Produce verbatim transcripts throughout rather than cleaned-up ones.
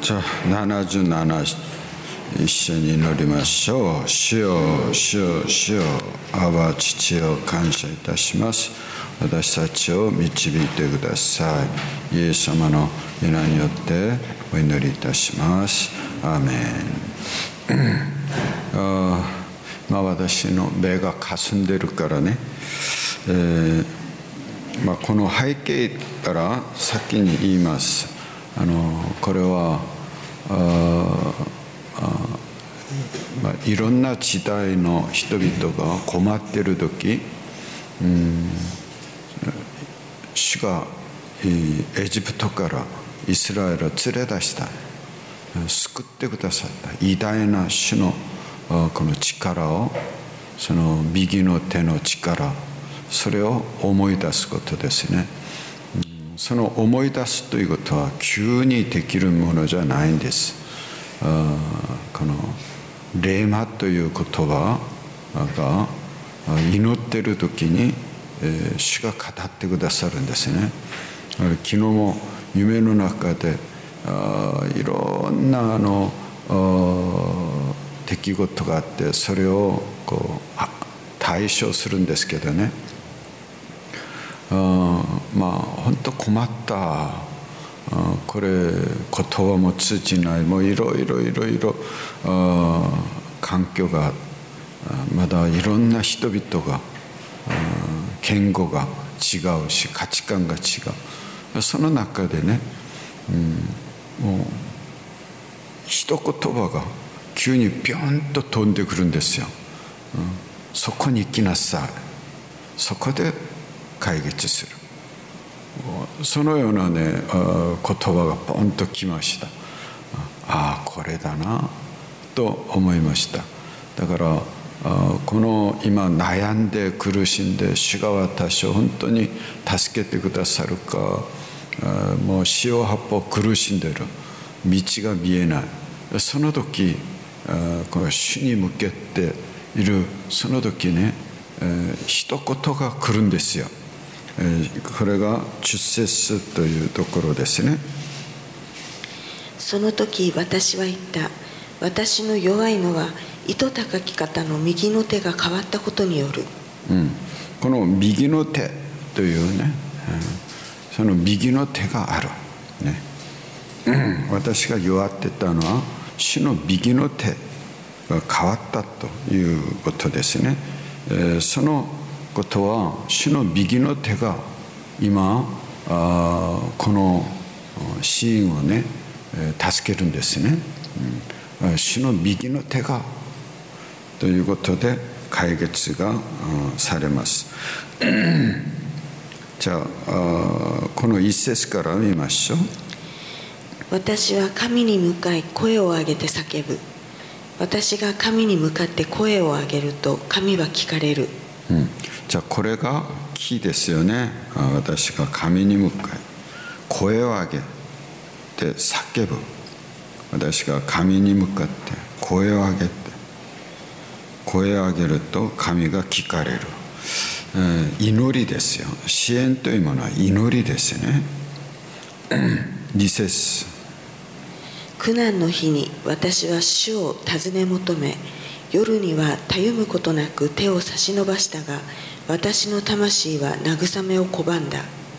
じゃあななじゅうなな一緒に祈りましょう。主よ、主よ、主よ、アバ父を感謝いたします。私たちを導いてください。イエス様の皆によってお祈りいたします。アーメン。あまあ、私の目がかすんでるからね、えーまあ、この背景から先に言います。あのこれはああ、まあ、いろんな時代の人々が困っている時、うん、主がエジプトからイスラエルを連れ出した、救ってくださった偉大な主のこの力を、その右の手の力、それを思い出すことですね。その思い出すということは急にできるものじゃないんです。あこのレーマという言葉が祈っている時に、えー、主が語ってくださるんですね。昨日も夢の中であいろんなあの出来事があって、それをこう対処するんですけどね、あまあ本当困った、あこれ言葉も通じない、もういろいろいろいろ環境が、まだいろんな人々が言語が違うし価値観が違う。その中でね、うん、もう一言葉が急にビョンと飛んでくるんですよ、うん、そこに行きなさい、そこで解決する。そのようなね言葉がポンときました。ああこれだなと思いました。だからこの今悩んで苦しんで、主が私を本当に助けてくださるか、もう四方八方苦しんでる、道が見えない、その時この主に向けているその時ね、一言が来るんですよ。これがじゅっ節というところですね。 その時私は言った。私の弱いのは糸高き方の右の手が変わったことによる、 うん、この右の手というね、その右の手がある、ねうん、私が弱ってたのは主の右の手が変わったということですね。えー、そのことは主の右の手が今あこのシーンをね助けるんですね、うん、主の右の手がということで解決がされます。じゃあこの一節から見ましょう。 私は神に向かい声を上げて叫ぶ。私が神に向かって声を上げると神は聞かれる、 うん、じゃあこれがキーですよね。私が神に向かい声を上げて叫ぶ。私が神に向かって声を上げて声を上げると神が聞かれる、えー、祈りですよ。支援というものは祈りですね。に節、 苦難の日に私は主を尋ね求め、夜にはたゆむことなく手を差し伸ばしたが、私の魂は慰めを拒んだ。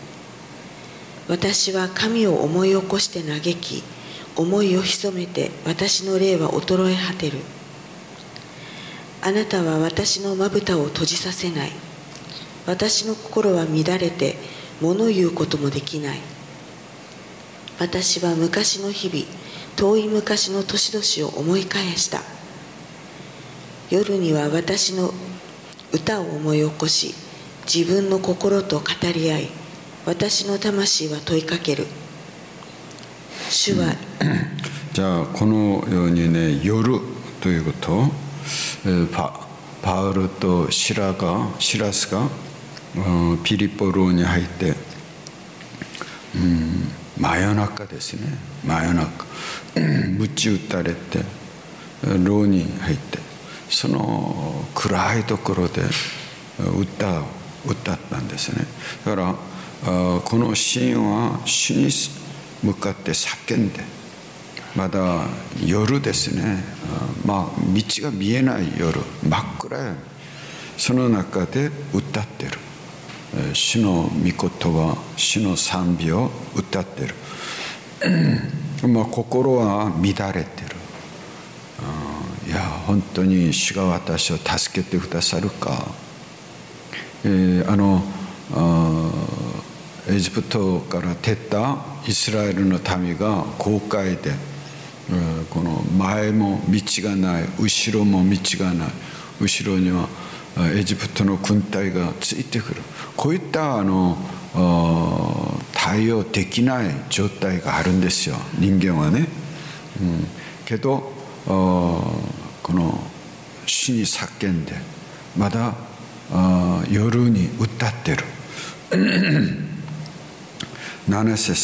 私は神を思い起こして嘆き、思いを潜めて私の霊は衰え果てる。あなたは私のまぶたを閉じさせない。私の心は乱れて物言うこともできない。私は昔の日々、遠い昔の年々を思い返した。夜には私の歌を思い起こし、自分の心と語り合い、私の魂は問いかける。主は、 うん、じゃあこのようにね、夜ということを、えー、パ, パウルとシラがシラスが、うん、ピリポ牢に入って、うん、真夜中ですね。真夜中鞭打たれて牢に入って、その暗いところで歌を歌ったんですね。だからこのシーンは主に向かって叫んで、 まだ夜ですね。まあ道が見えない夜、真っ暗闇、その中で歌ってる。主の御言葉、主の賛美を歌ってる。まあ心は乱れてる。いや本当に主が私を助けてくださるか。えー、あのあエジプトから出たイスラエルの民が紅海で、えー、この前も道がない、後ろも道がない、後ろにはエジプトの軍隊がついてくる。こういったあの対応できない状態があるんですよ、人間はね。うん、けどこの主に叫んで、まだ夜に歌ってる。なな節、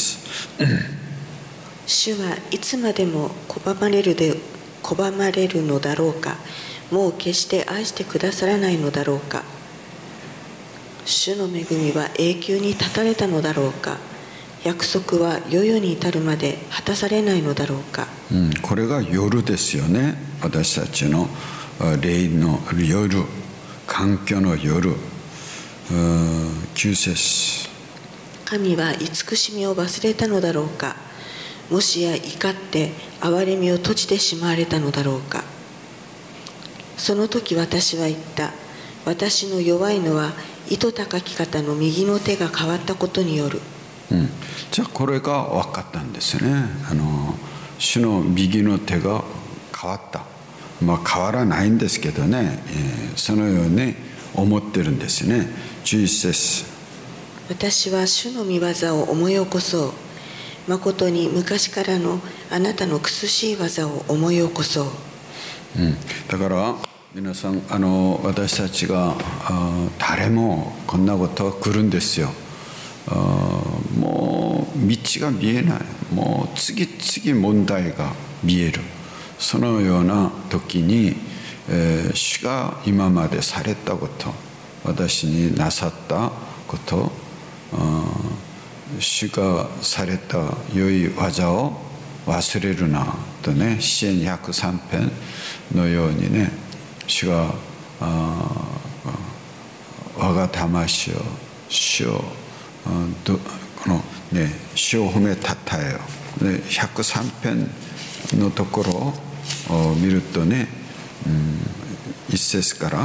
主はいつまでも拒まれるで拒まれるのだろうか。もう決して愛してくださらないのだろうか。主の恵みは永久に断たれたのだろうか。約束は世々に至るまで果たされないのだろうか。 うん、これが夜ですよね。私たちの霊の夜、環境の夜。きゅう節、 神は慈しみを忘れたのだろうか。もしや怒って憐れみを閉じてしまわれたのだろうか。その時私は言った。私の弱いのは糸高き方の右の手が変わったことによる。 うん、じゃあこれが分かったんですね。あの主の右の手が変わった。まあ変わらないんですけどね、えー、そのように思ってるんですね。じゅういち節、 私は主の御業を思い起こそう。まことに昔からのあなたの苦しい技を思い起こそう。 うん、だから皆さん、あの私たちがあ誰もこんなことが来るんですよ。あもう道が見えない、もう次々問題が見える。そのような時に、えー、主が今までされたこと、私になさったこと、主がされた良い技を忘れるなとね、詩編ひゃくさん編のようにね、主が我が魂を主をこのね主を褒めたたえよ。でひゃくさん編のところを見るとね、うん、一節から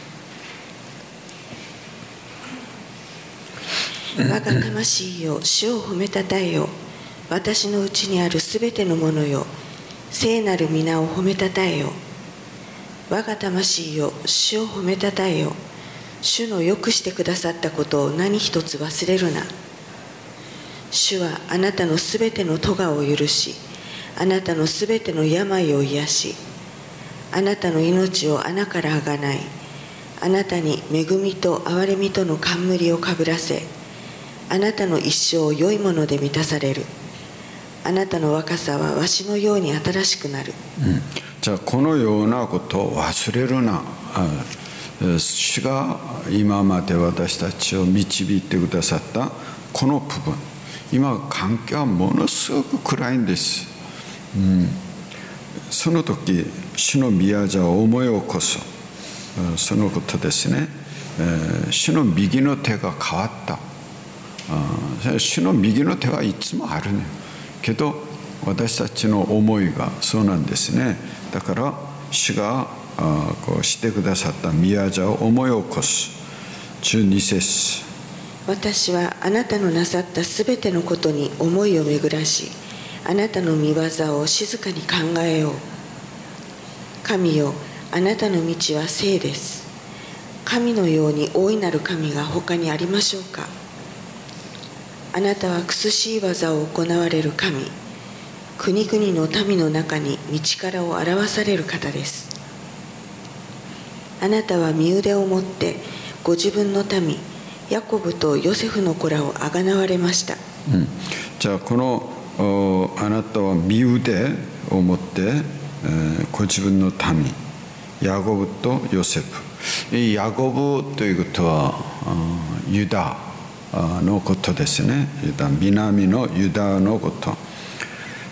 我が魂よ主を褒めたたえよ。私のうちにあるすべてのものよ、聖なる皆を褒めたたえよ。我が魂よ主を褒めたたえよ。主のよくしてくださったことを何一つ忘れるな。主はあなたのすべての咎を許し、あなたのすべての病を癒し、あなたの命を穴からあがない、あなたに恵みと憐れみとの冠をかぶらせ、あなたの一生を良いもので満たされる。あなたの若さはわしのように新しくなる。 うん、じゃあこのようなことを忘れるな。主が今まで私たちを導いてくださったこの部分、今環境はものすごく暗いんです。うん、その時主の御業を思い起こす、そのことですね。主の右の手が変わった。主の右の手はいつもあるね。けど私たちの思いがそうなんですね。だから主がこうしてくださった御業を思い起こす。じゅうに節、 私はあなたのなさったすべてのことに思いを巡らし、あなたの御業を静かに考えよう。神よ、あなたの道は聖です。神のように大いなる神が他にありましょうか。あなたは苦しい技を行われる神、国々の民の中に道からを表される方です。あなたは身腕を持ってご自分の民ヤコブとヨセフの子らをあがなわれました。 うん、じゃあこのあなたは身腕を持って、えー、ご自分の民ヤコブとヨセフ、いヤコブということはユダのことですね。ユダ、南のユダのこと。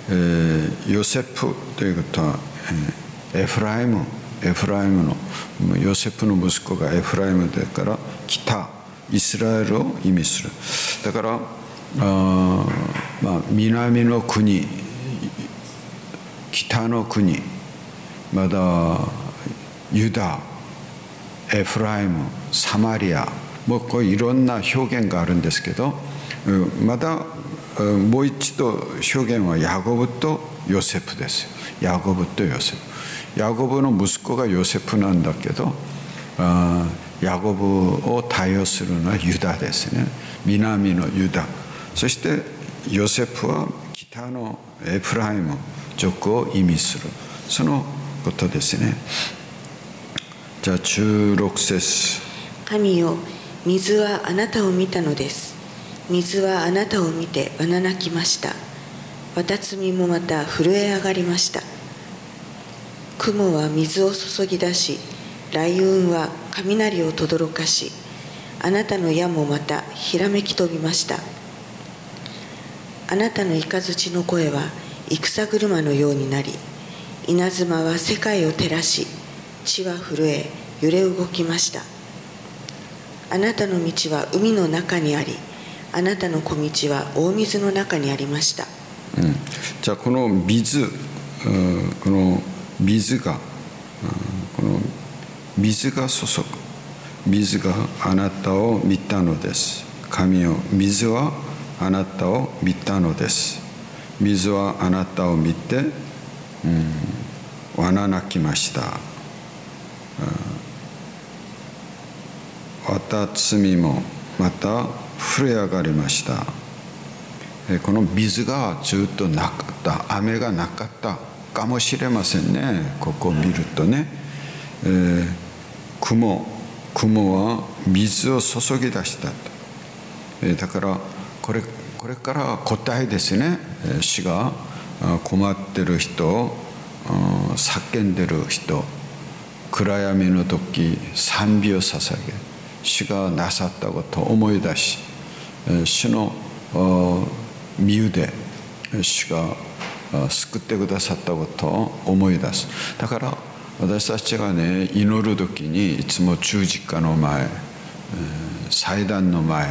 えー、ヨセフということは、えー、エフライムエフライムのヨセフの息子がエフライムだから北イスラエルを意味する。だからあ、まあ、南の国北の国まだユダエフライムサマリアもうこういろんな表現があるんですけど、まだもう一度表現はヤコブとヨセフです。ヤコブとヨセフ。ヤコブの息子がヨセフなんだけど、あヤコブを対応するのはユダですね。南のユダ。そしてヨセフは北のエフライム族を意味する。そのことですね。じゃあじゅうろく節。 神よ、水はあなたを見たのです。水はあなたを見てわな泣きました。綿摘みもまた震え上がりました。雲は水を注ぎ出し、雷雲は雷をとどろかし、あなたの矢もまたひらめき飛びました。あなたの雷の声は戦車のようになり、稲妻は世界を照らし、地は震え揺れ動きました。あなたの道は海の中にあり、あなたの小道は大水の中にありました。 うん、じゃあこの水、この水が、この水が注ぐ、水があなたを見たのです。神よ、水はあなたを見たのです。水はあなたを見て、うん、わな泣きました。綿摘みもまた震え上がりました。この水がずっとなかった、雨がなかったかもしれませんね。ここを見るとね、えー、雲雲は水を注ぎ出したと、えー、だからこれこれから答えですね。主が困ってる人、叫んでる人、暗闇の時賛美を捧げ、主がなさったことを思い出し、主の身腕、主が救ってくださったことを思い出す。だから私たちがね、祈る時にいつも十字架の前、祭壇の前、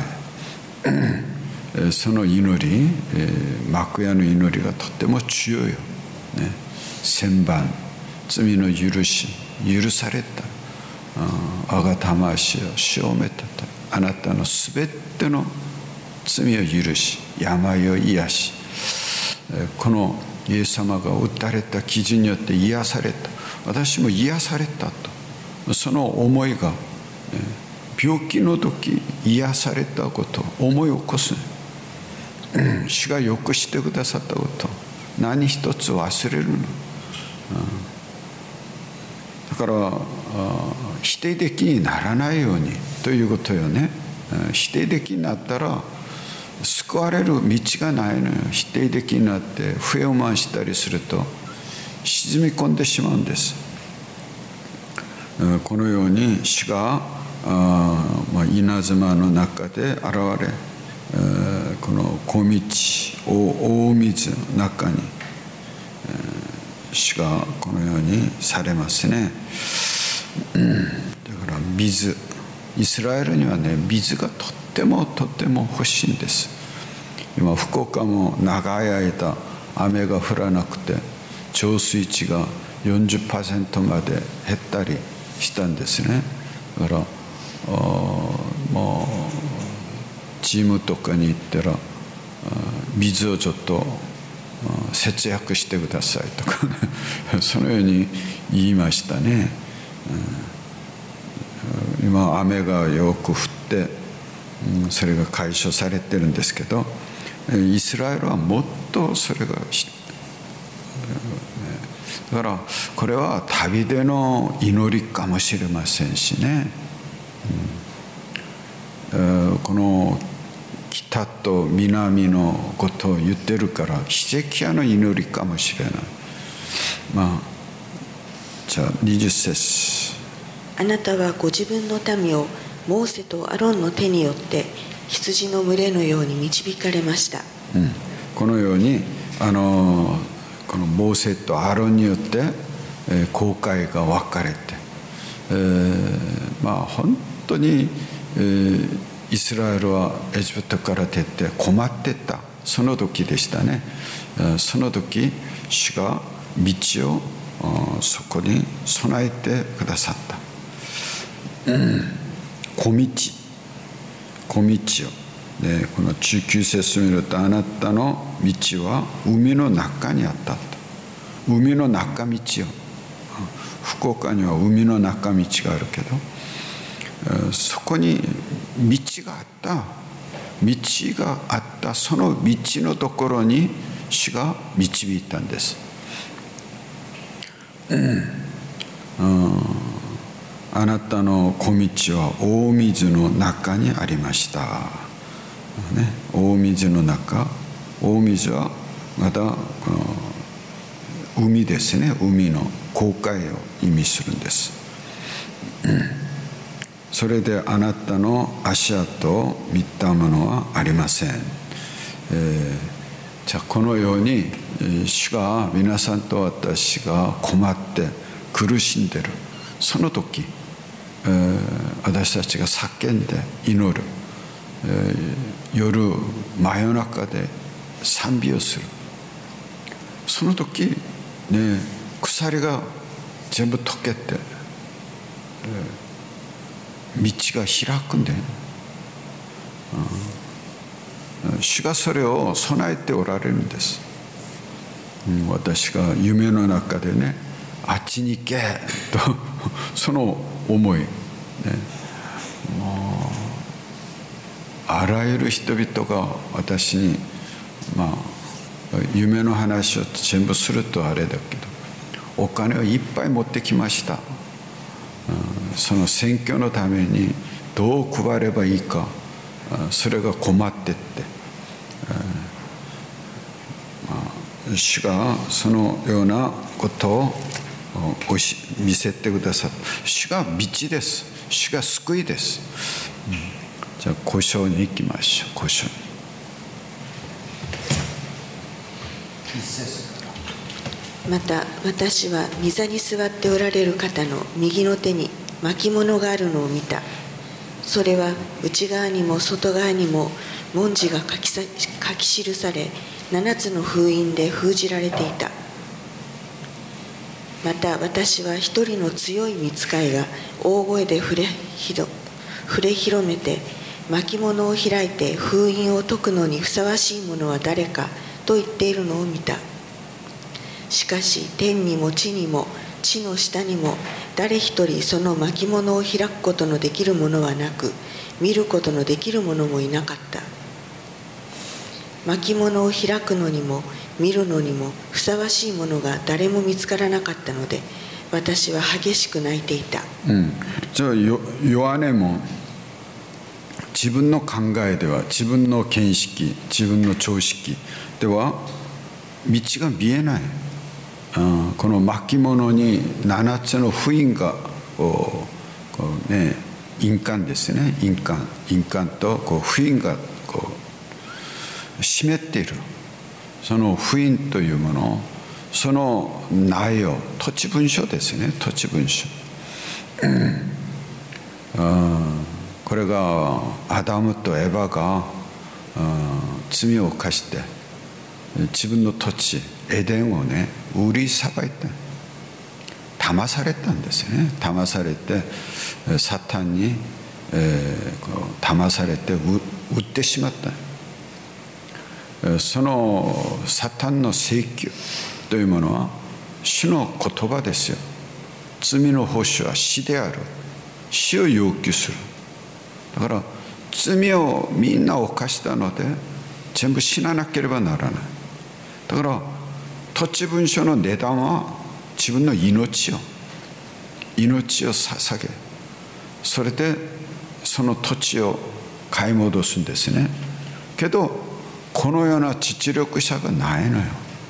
その祈り、幕屋の祈りがとっても強いよ、ね、千番罪の許し、許された、我が魂を主をめたた、あなたのすべての罪を許し、病を癒し、このイエス様が打たれた傷によって癒された、私も癒されたと、その思いが病気の時癒されたことを思い起こす。主がよくしてくださったこと何一つ忘れるの。だから否定的にならないようにということよね。否定的になったら救われる道がないのよ。否定的になって笛を回したりすると沈み込んでしまうんです。このように主が稲妻の中で現れ、この小道、大水の中に主がこのようにされますね。だから水、イスラエルにはね、水がとってもとっても欲しいんです。今福岡も長い間雨が降らなくて貯水池が よんじゅっパーセント まで減ったりしたんですね。だからもうチームとかに行ったら水をちょっと節約してくださいとか、ね、そのように言いましたね。今雨がよく降ってそれが解消されてるんですけど、イスラエルはもっとそれがだからこれは旅での祈りかもしれませんしね、うん、この北と南のことを言ってるからヒゼキヤの祈りかもしれない。まあじゃあにじゅっ節。 あなたはご自分の民をモーセとアロンの手によって羊の群れのように導かれました、 うん、このように、 あのこのモーセとアロンによって、えー、航海が分かれて、えー、まあ本当に、えー、イスラエルはエジプトから出て困っていたその時でしたね。その時主が道をそこに備えてくださった、うん、小道小道をでこのじゅうきゅう節を見ると、あなたの道は海の中にあったと。海の中道よ。福岡には海の中道があるけど、そこに道があった道があったその道のところに主が導いたんです、うんうん、あなたの小道は大水の中にありました、ね、大水の中、大水はまだこの海ですね。海の航海を意味するんです、うん、それであなたの足跡を見たものはありません、えー、じゃあこのように主が皆さんと私が困って苦しんでるその時、えー、私たちが叫んで祈る、えー、夜真夜中で賛美をするその時ね、鎖が全部溶けて、えー、道が開くんだよね、うん、主がそれを備えておられるんです、うん、私が夢の中でね、あっちに行けとその思い、ね、もうあらゆる人々が私にまあ夢の話を全部するとあれだけど、お金をいっぱい持ってきました、うん、その選挙のためにどう配ればいいか、それが困ってって、まあ、主がそのようなことを見せてくださった。主が道です。主が救いです、うん、じゃあ古書に行きましょう。古書にまた私は御座に座っておられる方の右の手に巻物があるのを見た。それは内側にも外側にも文字が書きさ書き記され、七つの封印で封じられていた。また私は一人の強い御使いが大声で触れひど触れ広めて、巻物を開いて封印を解くのにふさわしいものは誰かと言っているのを見た。しかし天にも地にも地の下にも誰一人その巻物を開くことのできるものはなく、見ることのできるものもいなかった。巻物を開くのにも見るのにもふさわしいものが誰も見つからなかったので、私は激しく泣いていた、 うん、じゃあヨハネも自分の考えでは、自分の見識、自分の常識では道が見えない、うん、この巻物に七つの封印がこう、こうね、印鑑ですね、印鑑印鑑とこう封印がこう湿っている。その封印というもの、その内容、土地文書ですね、土地文書、うん、これがアダムとエバが罪を犯して自分の土地エデンをね売りさばいた、騙されたんですね。騙されてサタンに、えー、こう騙されて売ってしまった。そのサタンの請求というものは主の言葉ですよ。罪の報酬は死である。死を要求する。だから罪をみんな犯したので全部死ななければならない。だから土地文書の値段は自分の命を命を捧げ、それでその土地を買い戻すんですね。けどこのような実力者がないのよ、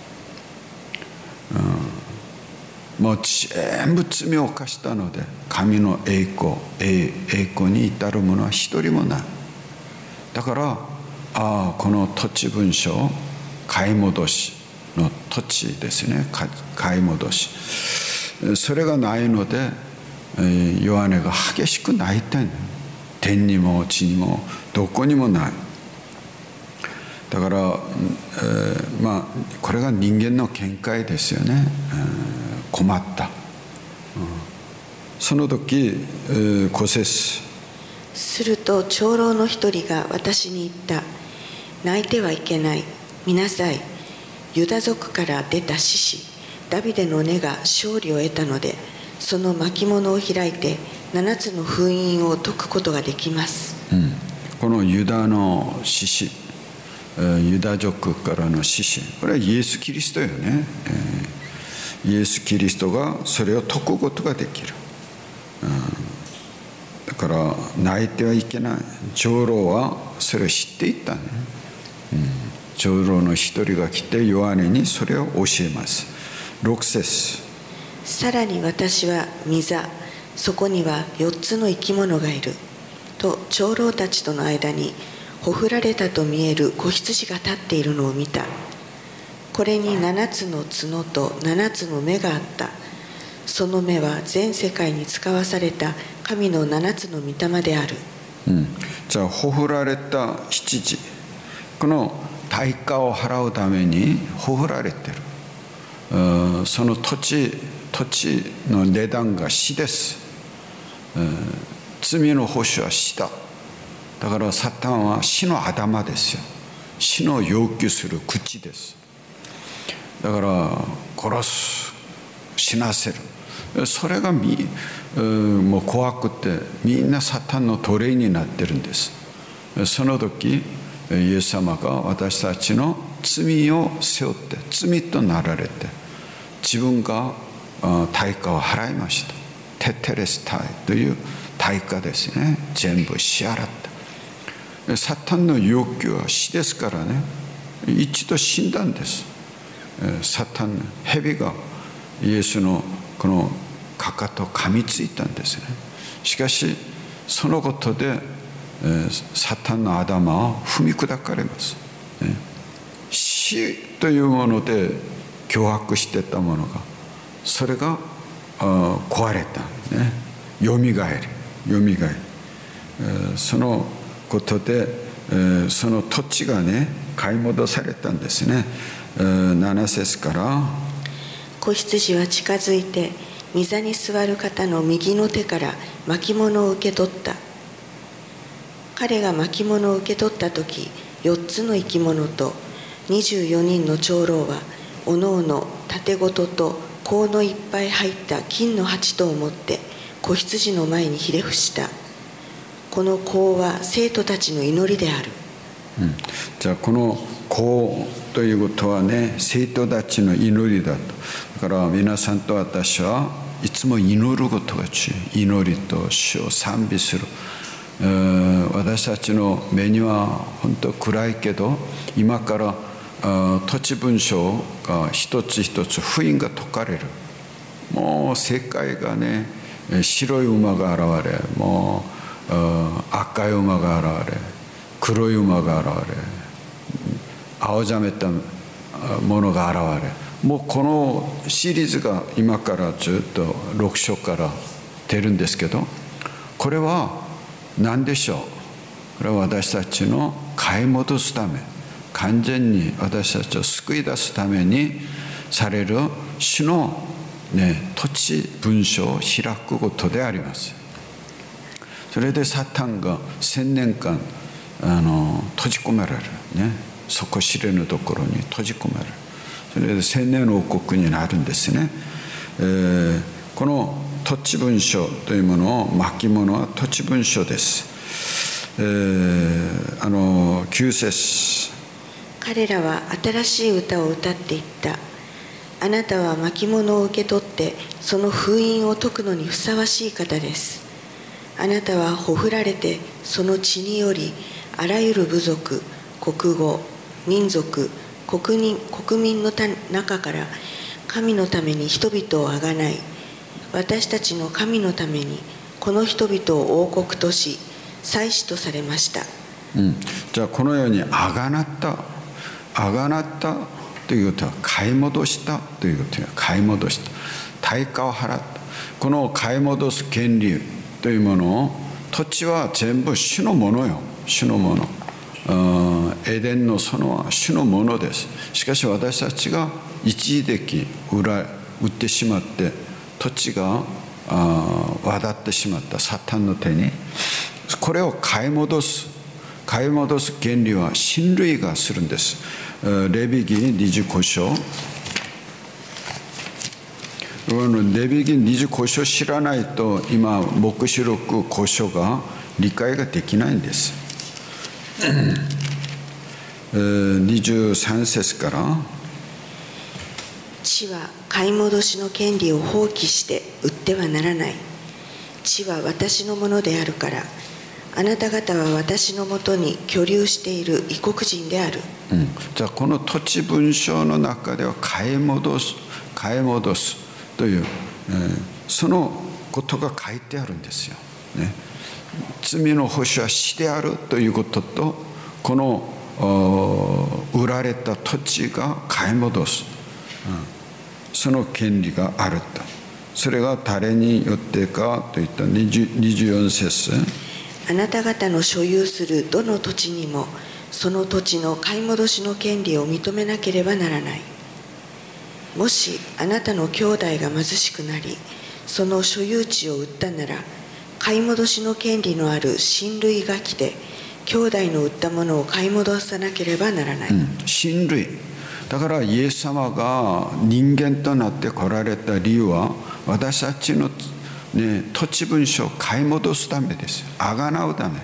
うん、もう全部罪を犯したので神の栄光栄光に至る者は一人もない。だからああこの土地文書を買い戻し、 土地ですね、買い戻し、それがないのでヨハネが激しく泣いたんだ。天にも地にもどこにもない。だから、えー、まあこれが人間の見解ですよね、えー、困った、うん、その時、えー、ご節、 すると長老の一人が私に言った。泣いてはいけない。見なさい。ユダ族から出た獅子ダビデの根が勝利を得たので、その巻物を開いて七つの封印を解くことができます、 うん、このユダの獅子、ユダ族からの獅子、これはイエス・キリストよね、えー、イエス・キリストがそれを解くことができる、うん、だから泣いてはいけない。長老はそれを知っていったね、うん、長老の一人が来てヨハネにそれを教えます。ろく節、 さらに私は御座、そこには四つの生き物がいると長老たちとの間にほふられたと見える子羊が立っているのを見た。これに七つの角と七つの目があった。その目は全世界に使わされた神の七つの御霊である、 うん、じゃあほふられた羊、この対価を払うためにほふられてる、その土地土地の値段が死です、罪の報酬は死だ。だからサタンは死の頭ですよ。死の要求する口です。だから殺す、死なせる、それがみもう怖くてみんなサタンの奴隷になってるんです。その時イエス様が私たちの罪を背負って罪となられて自分が対価を払いました。テテレスタイという対価ですね。全部支払った。サタンの要求は死ですからね。一度死んだんです。サタン、蛇がイエスのこのかかとを噛みついたんですね。しかしそのことでサタンの頭を踏み砕かれます。死というもので脅迫してたものが、それが壊れた、ね、よみがえり、よみがえり、そのことでその土地がね買い戻されたんですね。なな節から、 子羊は近づいて御座に座る方の右の手から巻物を受け取った。彼が巻物を受け取った時、四つの生き物と二十四人の長老はおのおの盾ごとと香のいっぱい入った金の鉢とを持って子羊の前にひれ伏した。この香は生徒たちの祈りである、 うん、じゃあこの香ということはね、生徒たちの祈りだと。だから皆さんと私はいつも祈ることが重要。祈りと主を賛美する。私たちの目には本当暗いけど、今から土地文書が一つ一つ封印が解かれる。もう世界がね、白い馬が現れ、もう赤い馬が現れ、黒い馬が現れ、青ざめたものが現れ、もうこのシリーズが今からずっとろく章から出るんですけど、これは何でしょう。これは私たちの買い戻すため、完全に私たちを救い出すためにされる主の、ね、土地文書を開くことであります。それでサタンが千年間あの閉じ込められる、ね、底知れぬところに閉じ込められる。それで千年の王国になるんですね。えー、この土地文書というものを巻物は土地文書です。えー、あのきゅう節、 彼らは新しい歌を歌っていった。あなたは巻物を受け取ってその封印を解くのにふさわしい方です。あなたはほふられてその血によりあらゆる部族、国語、民族、国民、国民の中から神のために人々をあがない。私たちの神のためにこの人々を王国とし祭司とされました、 うん、じゃあこのようにあがなったあがなったということは買い戻したということは買い戻した対価を払った。この買い戻す権利というものを、土地は全部主のものよ、主のもの。エデンの園は主のものです。しかし私たちが一時的売ら売ってしまって、土地が渡ってしまったサタンの手に、これを買い戻す買い戻す権利は親類がするんです。レビ記にじゅうご章、レビ記にじゅうご章知らないと今黙示録ご章が理解ができないんです。にじゅうさん節から、 地は買い戻しの権利を放棄して売ってはならない。地は私のものであるから、あなた方は私のもとに居留している異国人である。 うん、じゃあこの土地文章の中では買い戻す買い戻すという、えー、そのことが書いてあるんですよ、ね、罪の保証は死であるということと、この売られた土地が買い戻す、うん、その権利があると。それが誰によってかといったにじゅうよん節、 あなた方の所有するどの土地にもその土地の買い戻しの権利を認めなければならない。もしあなたの兄弟が貧しくなり、その所有地を売ったなら、買い戻しの権利のある親類が来て兄弟の売ったものを買い戻さなければならない、うん、 親類だから、イエス様が人間となって来られた理由は、私たちの、ね、土地分書を買い戻すためです。あがなうため。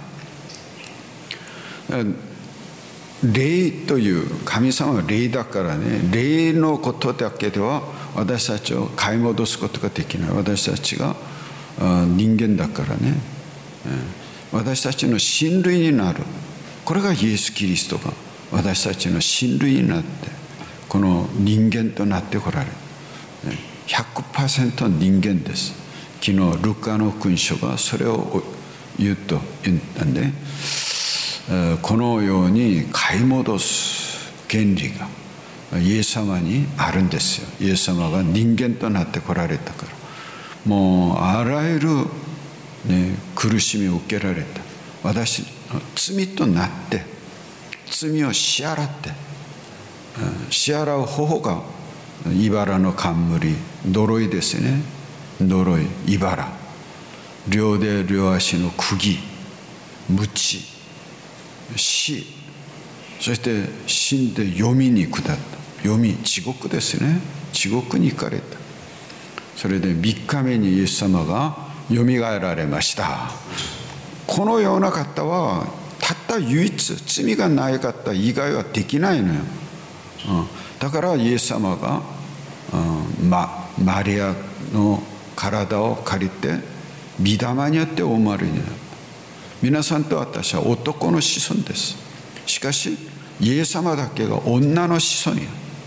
霊という神様は霊だからね、霊のことだけでは私たちを買い戻すことができない。私たちが人間だからね、私たちの親類になる、これがイエス・キリストが私たちの親類になって、この人間となってこられる ひゃくパーセント 人間です。昨日ルカの君書がそれを言うと言ったんで、このように買い戻す権利がイエス様にあるんですよ。イエス様が人間となってこられたから、もうあらゆる、ね、苦しみを受けられた私の罪となって、罪を支払って、支払う方法が茨の冠、呪いですね。呪い、茨、両手両足の釘、鞭、死、そして死んで黄泉に下った。黄泉、地獄ですね。地獄に行かれた。それでみっかめにイエス様がよみがえられました。このような方はたった唯一、罪がない方以外はできないのよ。うん、だからイエス様が、うん、ま、マリアの体を借りて御霊によってお生まれになった。皆さんと私は男の子孫です。しかしイエス様だけが女の子孫や、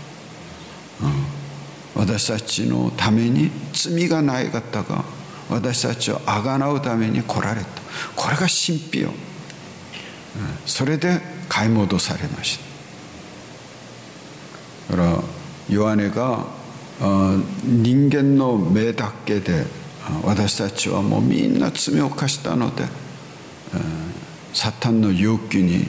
うん、私たちのために、罪がない方が私たちをあがなうために来られた。これが神秘よ、うん、それで買い戻されました。だからヨハネが人間の目だけで私たちはもうみんな罪を犯したので、サタンの要求に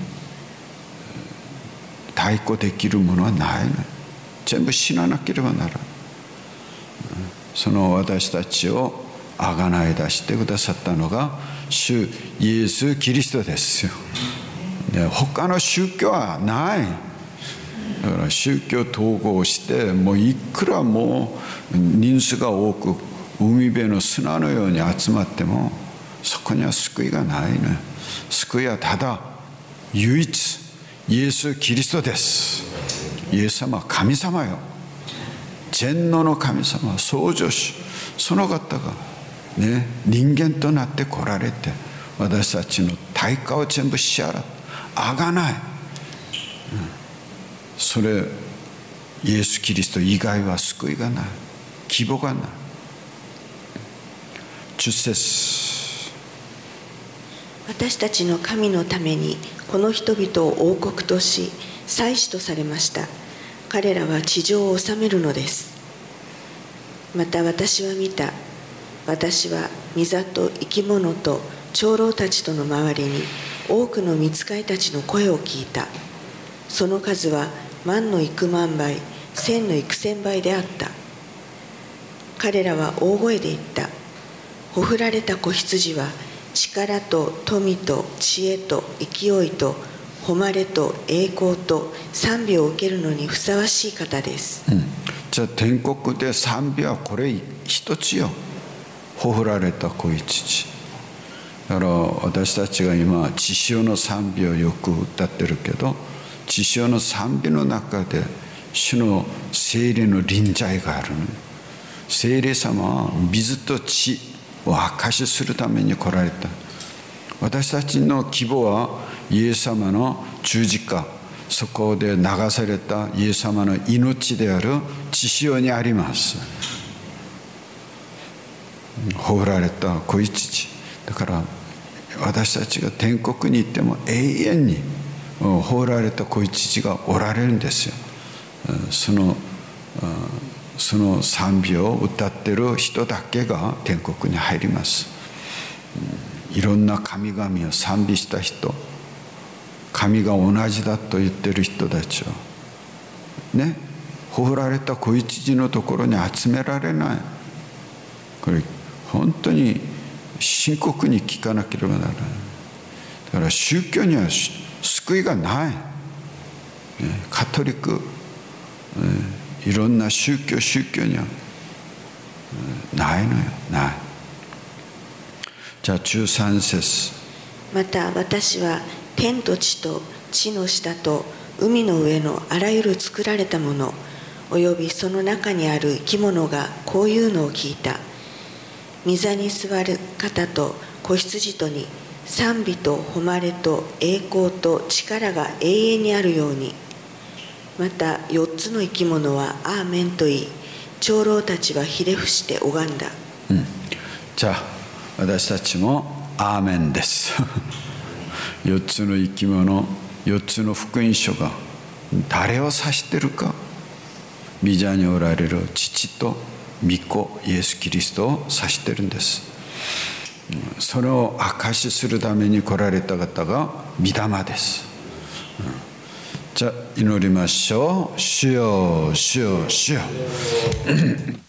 対抗できるものはないの。全部死ななければならない。その私たちをあがない出してくださったのが主イエス・キリストですよ。他の宗教はない。だから宗教統合してもういくらもう人数が多く海辺の砂のように集まってもそこには救いがないね。救いはただ唯一イエス・キリストです。イエス様は神様よ。全能の神様、創造主、その方がね、人間となって来られて私たちの対価を全部支払ってあがない、うん、それイエス・キリスト以外は救いがない、希望がない。じゅっ節、 私たちの神のためにこの人々を王国とし祭司とされました。 彼らは地上を治めるのです。また私は見た。私は御座と生き物と長老たちとの周りに多くの御使いたちの声を聞いた。その数は万の幾万倍、千の幾千倍であった。彼らは大声で言った。ほふられた子羊は力と富と知恵と勢いと誉れと栄光と賛美を受けるのにふさわしい方です。 うん、じゃあ天国で賛美はこれ一つよ。ほふられた子羊。だから私たちが今血潮の賛美をよく歌ってるけど、血潮の賛美の中で主の聖霊の臨在がある。聖霊様は水と血を証しするために来られた。私たちの希望はイエス様の十字架、そこで流されたイエス様の命である血潮にあります。ほふられた子羊だから、私たちが天国に行っても永遠にほふられた子羊がおられるんですよ。そのその賛美を歌っている人だけが天国に入ります。いろんな神々を賛美した人、神が同じだと言ってる人たちはね、ほふられた子羊のところに集められない。これ本当に深刻に聞かなければならない。だから宗教には救いがない。カトリック、いろんな宗教宗教にはないのよ、ない。じゃあじゅうさん節。 また私は天と地と地の下と海の上のあらゆる作られたものおよびその中にある生き物がこういうのを聞いた。御座に座る方と子羊とに賛美と誉れと栄光と力が永遠にあるように。また四つの生き物はアーメンと言い、長老たちはひれ伏して拝んだ。 うん、じゃあ私たちもアーメンです四つの生き物、四つの福音書が誰を指してるか。御座におられる父と御子イエス・キリストを指してるんです。それを証しするために来られた方が御霊です。じゃあ祈りましょう。主よ主よ主よ